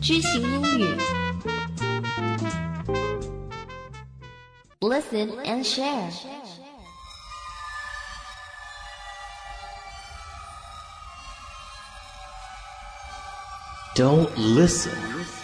知行英语 Listen and share. Don't listen.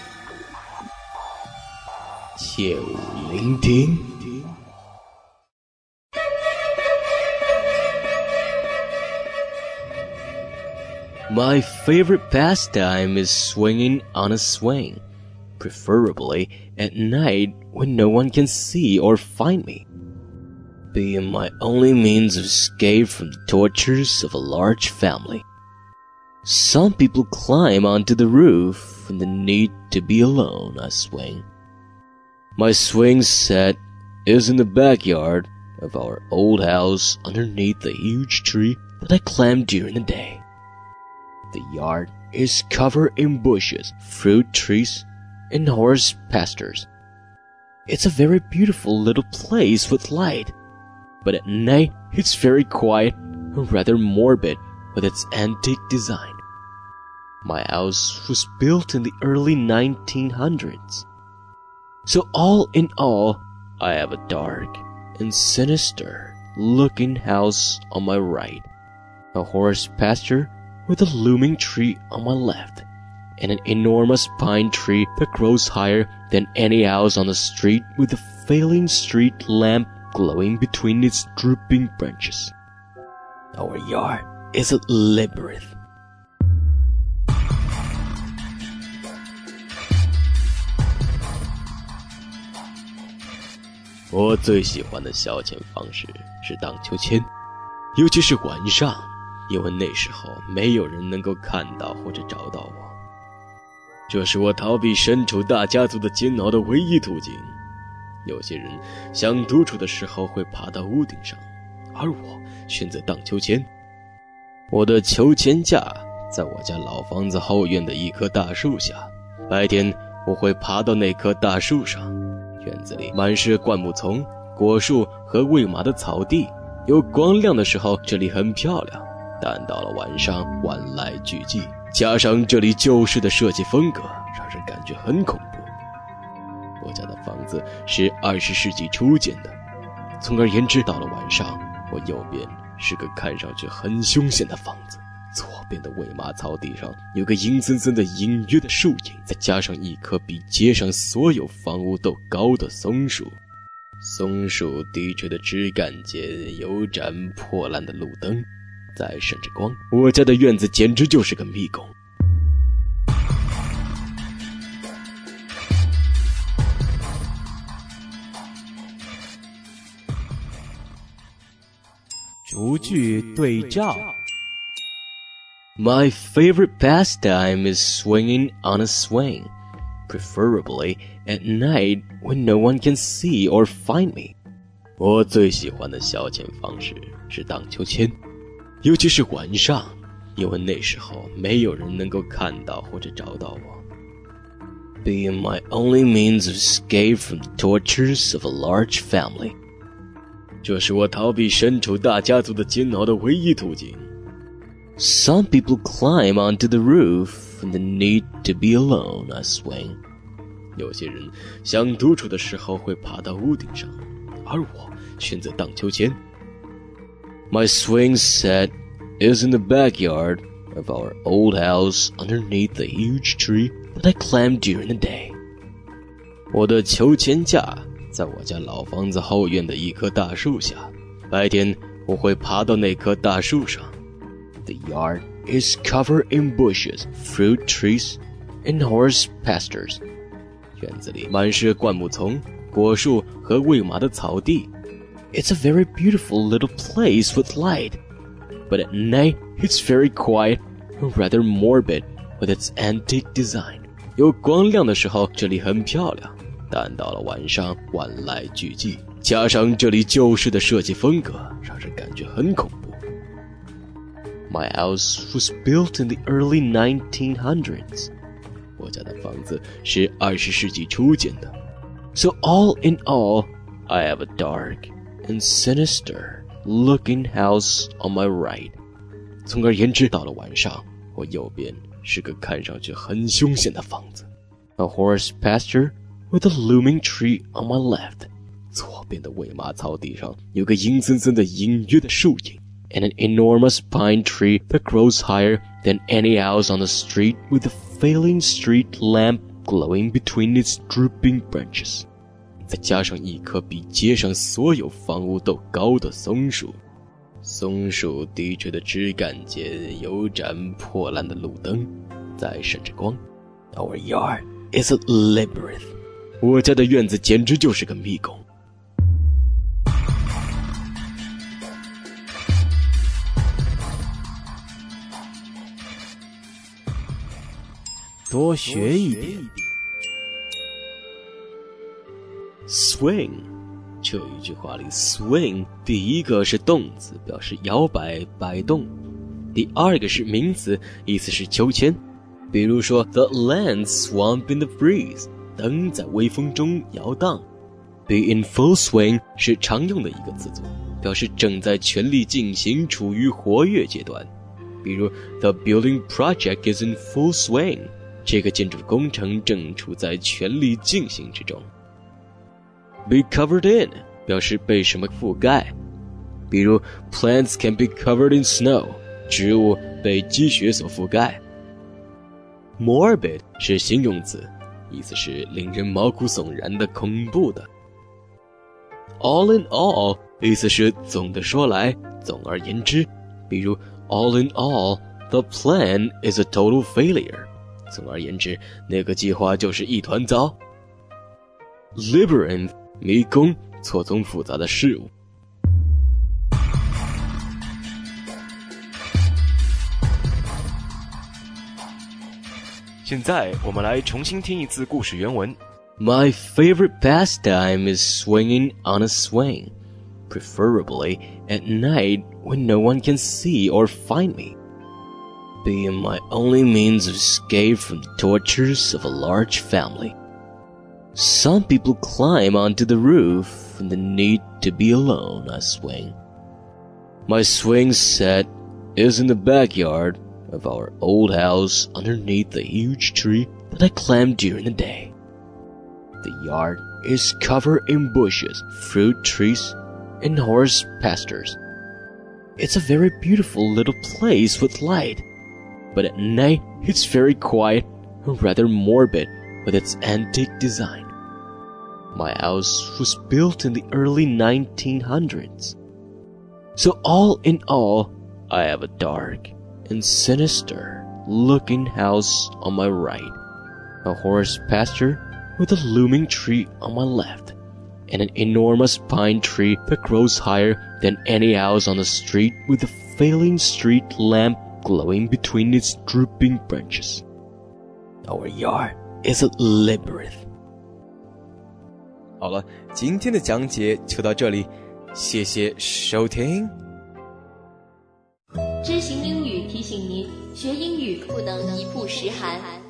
切勿聆听。My favorite pastime is swinging on a swing, preferably at night when no one can see or find me, being my only means of escape from the tortures of a large family. Some people climb onto the roof in the need to be alone. I swing. My swing set is in the backyard of our old house underneath a huge tree that I climb during the day. The yard is covered in bushes, fruit trees, and horse pastures. It's a very beautiful little place with light, but at night it's very quiet and rather morbid with its antique design. My house was built in the early 1900s. So all in all, I have a dark and sinister looking house on my right, a horse pasture with a looming tree on my left, and an enormous pine tree that grows higher than any house on the street with a failing street lamp glowing between its drooping branches. Our yard is a labyrinth. 我最喜欢的消遣方式是荡秋千，尤其是晚上，因为那时候没有人能够看到或者找到我。这是我逃避身处大家族的煎熬的唯一途径。有些人想独处的时候会爬到屋顶上，而我选择荡秋千。我的秋千架在我家老房子后院的一棵大树下，白天我会爬到那棵大树上。院子里满是灌木丛、果树和喂马的草地，有光亮的时候这里很漂亮，但到了晚上晚来俱寂，加上这里旧式的设计风格，让人感觉很恐怖。我家的房子是20世纪初建的，总而言之，到了晚上，我右边是个看上去很凶险的房子，左边的喂马草地上有个阴森森的隐约的树影，再加上一棵比街上所有房屋都高的松树。松树低垂的枝干间有盏破烂的路灯在闪着光，我家的院子简直就是个迷宫。 逐句对照。 My favorite pastime is swinging on a swing, preferably at night when no one can see or find me. 我最喜欢的消遣方式是荡秋千，尤其是晚上，因为那时候没有人能够看到或者找到我。Being my only means of escape from the tortures of a large family. 这是我逃避身处大家族的煎熬的唯一途径。Some people climb onto the roof in the need to be alone. I swing. 有些人想独处的时候会爬到屋顶上，而我选择荡秋千。My swing set is in the backyard of our old house underneath a huge tree that I climb during the day. 我的秋千架在我家老房子后院的一棵大树下，白天我会爬到那棵大树上。The yard is covered in bushes, fruit trees, and horse pastures. 院子里满是灌木丛、果树和喂马的草地。It's a very beautiful little place with light, but at night it's very quiet and rather morbid with its antique design. 有光亮的时候这里很漂亮，但到了晚上晚来俱寂，加上这里旧式的设计风格，让人感觉很恐怖。My house was built in the early 1900s. 我家的房子是20世纪初建的。So all in all, I have a dark and sinister looking house on my right. 总而言之，到了晚上，我右边是个看上去很凶险的房子。 A horse pasture with a looming tree on my left. 左边的喂马草地上有个阴森森的隐约的树影 and an enormous pine tree that grows higher than any house on the street with a failing street lamp glowing between its drooping branches. 再加上一棵比街上所有房屋都高的松树，松树低垂的枝干间有盏破烂的路灯在闪着光。Our yard is a labyrinth. 我家的院子简直就是个迷宫。 多学一点。 Swing， 这一句话里 swing 第一个是动词，表示摇摆摆动，第二个是名词，意思是秋千。比如说 The lamp swung in the breeze， 灯在微风中摇荡。Be in full swing 是常用的一个词组，表示正在全力进行，处于活跃阶段。比如 The building project is in full swing， 这个建筑工程正处在全力进行之中。Be covered in 表示被什么覆盖，比如 Plants can be covered in snow， 植物被积雪所覆盖。Morbid 是形容词，意思是令人毛骨悚然的、恐怖的。All in all 意思是总的说来，总而言之，比如 All in all, the plan is a total failure。 总而言之，那个计划就是一团糟。Labyrinth迷宫，错综复杂的事物。 现在我们来重新听一次故事原文。 My favorite pastime is swinging on a swing, preferably at night when no one can see or find me. Being my only means of escape from the tortures of a large family. Some people climb onto the roof in the need to be alone, I swing. My swing set is in the backyard of our old house underneath the huge tree that I climbed during the day. The yard is covered in bushes, fruit trees, and horse pastures. It's a very beautiful little place with light, but at night it's very quiet and rather morbid with its antique design. My house was built in the early 1900s. So all in all, I have a dark and sinister looking house on my right, a horse pasture with a looming tree on my left, and an enormous pine tree that grows higher than any house on the street with a failing street lamp glowing between its drooping branches. Our yard is a labyrinth. 好了，今天的讲解就到这里，谢谢收听。 知行英语提醒您，学英语不能一曝十寒。